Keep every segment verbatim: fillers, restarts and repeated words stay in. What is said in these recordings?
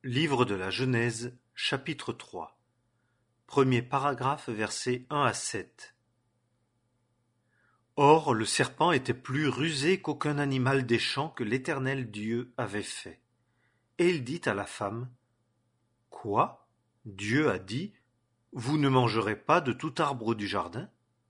Livre de la Genèse, chapitre trois. Premier paragraphe, versets un à sept. Or le serpent était plus rusé qu'aucun animal des champs que l'Éternel Dieu avait fait. Et il dit à la femme: Quoi? Dieu a dit: Vous ne mangerez pas de tout arbre du jardin?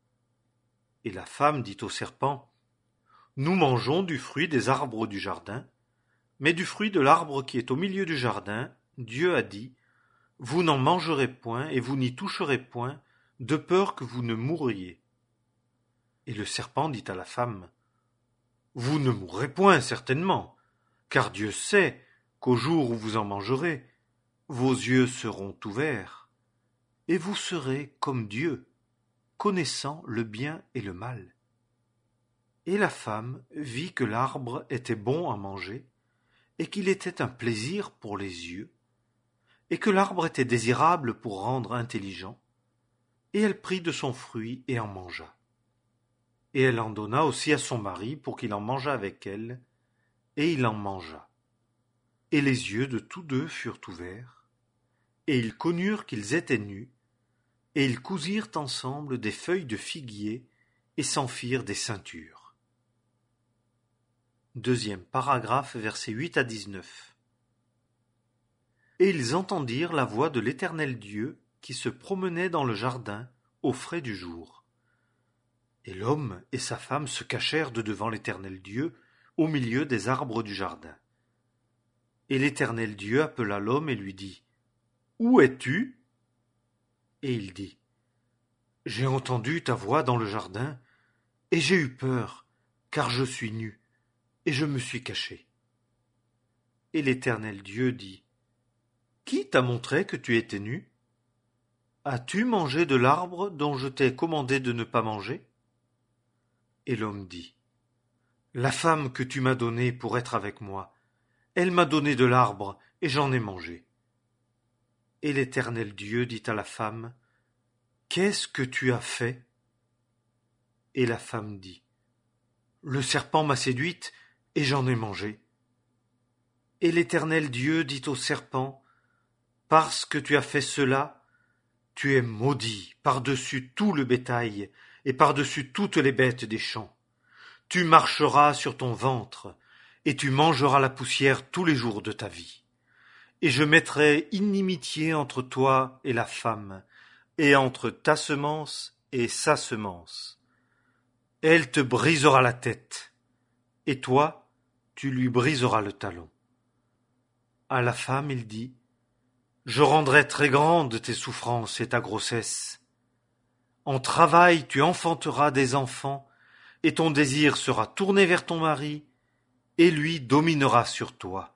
Et la femme dit au serpent: Nous mangeons du fruit des arbres du jardin, mais du fruit de l'arbre qui est au milieu du jardin, Dieu a dit: Vous n'en mangerez point et vous n'y toucherez point, de peur que vous ne mouriez. Et le serpent dit à la femme: Vous ne mourrez point certainement, car Dieu sait qu'au jour où vous en mangerez, vos yeux seront ouverts, et vous serez comme Dieu, connaissant le bien et le mal. Et la femme vit que l'arbre était bon à manger, et qu'il était un plaisir pour les yeux, et que l'arbre était désirable pour rendre intelligent, et elle prit de son fruit et en mangea. Et elle en donna aussi à son mari pour qu'il en mangeât avec elle, et il en mangea. Et les yeux de tous deux furent ouverts, et ils connurent qu'ils étaient nus, et ils cousirent ensemble des feuilles de figuier, et s'en firent des ceintures. Deuxième paragraphe, versets huit à dix-neuf. Et ils entendirent la voix de l'Éternel Dieu qui se promenait dans le jardin au frais du jour. Et l'homme et sa femme se cachèrent de devant l'Éternel Dieu au milieu des arbres du jardin. Et l'Éternel Dieu appela l'homme et lui dit: Où es-tu? Et il dit: J'ai entendu ta voix dans le jardin, et j'ai eu peur, car je suis nu, et je me suis caché. Et l'Éternel Dieu dit: Qui t'a montré que tu étais nu? As-tu mangé de l'arbre dont je t'ai commandé de ne pas manger? Et l'homme dit: La femme que tu m'as donnée pour être avec moi, elle m'a donné de l'arbre, et j'en ai mangé. Et l'Éternel Dieu dit à la femme: Qu'est-ce que tu as fait? Et la femme dit: Le serpent m'a séduite, et j'en ai mangé. Et l'Éternel Dieu dit au serpent: Parce que tu as fait cela, tu es maudit par-dessus tout le bétail et par-dessus toutes les bêtes des champs. Tu marcheras sur ton ventre, et tu mangeras la poussière tous les jours de ta vie. Et je mettrai inimitié entre toi et la femme, et entre ta semence et sa semence. Elle te brisera la tête, et toi, tu lui briseras le talon. À la femme, il dit: Je rendrai très grandes tes souffrances et ta grossesse. En travail, tu enfanteras des enfants, et ton désir sera tourné vers ton mari, et lui dominera sur toi.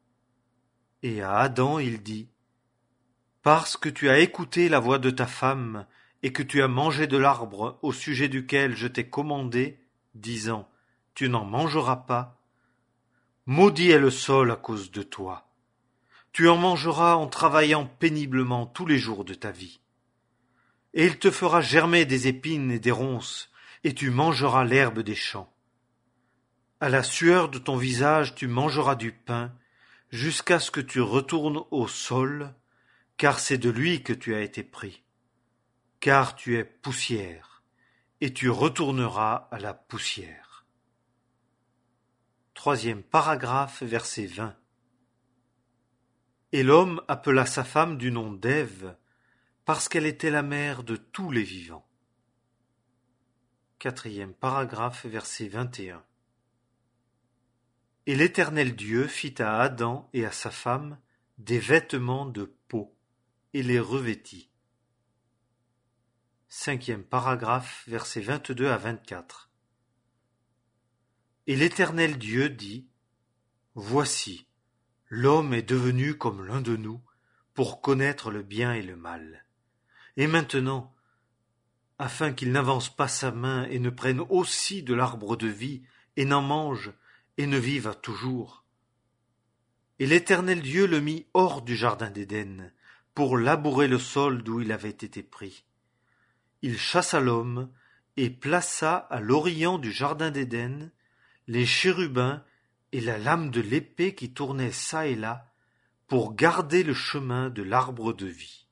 Et à Adam, il dit: Parce que tu as écouté la voix de ta femme, et que tu as mangé de l'arbre au sujet duquel je t'ai commandé, disant: Tu n'en mangeras pas, maudit est le sol à cause de toi. Tu en mangeras en travaillant péniblement tous les jours de ta vie. Et il te fera germer des épines et des ronces, et tu mangeras l'herbe des champs. À la sueur de ton visage tu mangeras du pain, jusqu'à ce que tu retournes au sol, car c'est de lui que tu as été pris. Car tu es poussière, et tu retourneras à la poussière. Troisième paragraphe, verset vingt. Et l'homme appela sa femme du nom d'Ève, parce qu'elle était la mère de tous les vivants. Quatrième paragraphe, verset vingt et un. Et l'Éternel Dieu fit à Adam et à sa femme des vêtements de peau, et les revêtit. Cinquième paragraphe, versets vingt-deux à vingt-quatre. Et l'Éternel Dieu dit: Voici, l'homme est devenu comme l'un de nous, pour connaître le bien et le mal. Et maintenant, afin qu'il n'avance pas sa main et ne prenne aussi de l'arbre de vie, et n'en mange, et ne vive à toujours. Et l'Éternel Dieu le mit hors du jardin d'Éden, pour labourer le sol d'où il avait été pris. Il chassa l'homme, et plaça à l'orient du jardin d'Éden les chérubins et la lame de l'épée qui tournait çà et là, pour garder le chemin de l'arbre de vie.